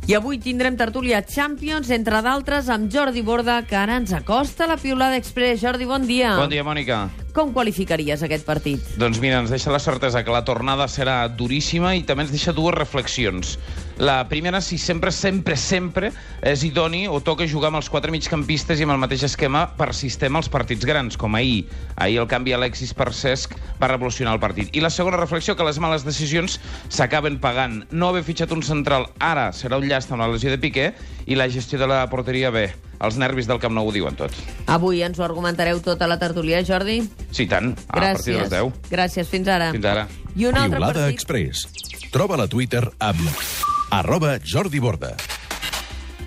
I avui tindrem tertúlia Champions, entre d'altres, amb Jordi Borda, que ara ens acosta a la Piulada Express. Jordi, bon dia. Bon dia, Mònica. Com qualificaries aquest partit? Doncs mira, ens deixa la certesa que la tornada serà duríssima i també ens deixa dues reflexions. La primera, si sempre és idoni o toca jugar amb els quatre migcampistes i amb el mateix esquema per sistema als partits grans, com ahir. Ahir el canvi Alexis per Cesc va revolucionar el partit. I la segona reflexió, que les males decisions s'acaben pagant. No haver fitxat un central ara serà un llast amb la lesió de Piqué i la gestió de la porteria bé. Els nervis del Camp Nou ho diuen tot. Avui ens ho argumentareu tota la tertúlia, Jordi? Sí, tant. A partir de les 10. Gràcies, fins ara. Fins ara. I un altre Piulada partit... Express. Troba-la a Twitter amb @JordiBorda.